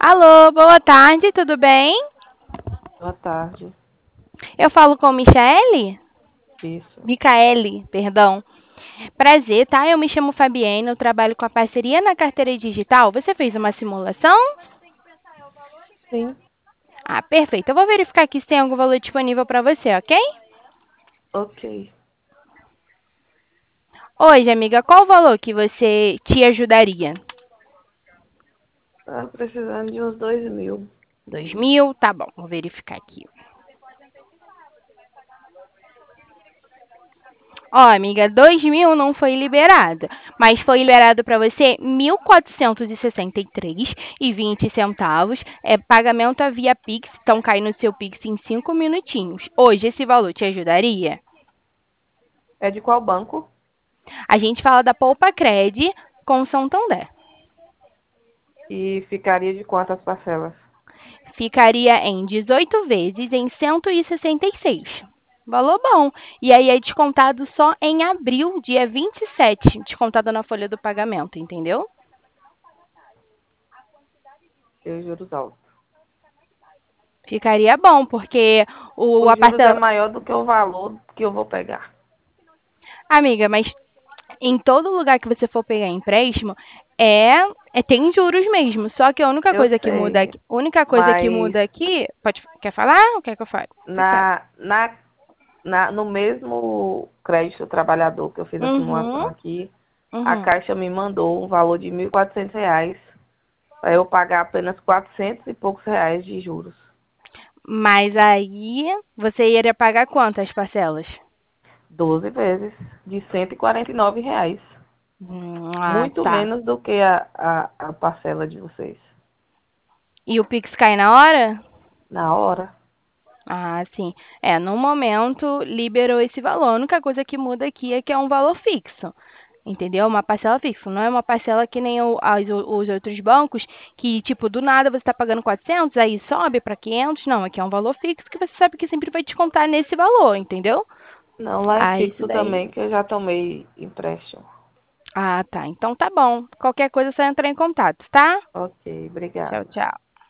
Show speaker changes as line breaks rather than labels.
Alô, boa tarde, tudo bem?
Boa tarde.
Eu falo com Michele?
Isso.
Micaele, perdão. Prazer, tá? Eu me chamo Fabienne, eu trabalho com a parceria na carteira digital. Você fez uma simulação?
Sim.
Ah, perfeito. Eu vou verificar aqui se tem algum valor disponível para você, ok?
Ok.
Hoje, amiga, qual o valor que você te ajudaria?
Tá precisando de uns 2.000.
2.000? Tá bom, vou verificar aqui. Ó, amiga, 2.000 não foi liberado, mas foi liberado para você 1.463,20 centavos. É pagamento via Pix, então cai no seu Pix em 5 minutinhos. Hoje esse valor te ajudaria?
É de qual banco?
A gente fala da Poupa Cred com Santander.
E ficaria de quantas parcelas?
Ficaria em 18 vezes em 166. Valor bom. E aí é descontado só em abril, dia 27, descontado na folha do pagamento, entendeu?
E juros altos.
Ficaria bom, porque
Os
a
juros é
parcela.
maior do que o valor que eu vou pegar.
Amiga, mas em todo lugar que você for pegar empréstimo, é, tem juros mesmo. Só que a única
Eu
coisa que muda
sei,
aqui, única coisa que
mas
muda aqui, quer falar? Ou quer que eu fale? Você que sabe.
na, na, no mesmo crédito trabalhador que eu fiz a simulação
Uhum,
aqui, a
uhum.
Caixa me mandou um valor de R$ 1.400 para eu pagar apenas 400 e poucos reais de juros.
Mas aí você iria pagar quantas parcelas?
12 vezes de R$ 149. Muito
Tá.
menos do que a parcela de vocês.
E o Pix cai na hora?
Na hora.
Ah, sim. É, no momento liberou esse valor. A única coisa que muda aqui é que é um valor fixo. Entendeu? Uma parcela fixa. Não é uma parcela que nem os outros bancos, que, tipo, do nada você está pagando 400, aí sobe para 500. Não, aqui é um valor fixo que você sabe que sempre vai descontar nesse valor, entendeu?
Não, lá é
Ah, isso
fixo
daí.
também, que eu já tomei empréstimo.
Ah, tá. Então tá bom. Qualquer coisa é só entrar em contato, tá?
Ok,
Tchau,
obrigada.
tchau.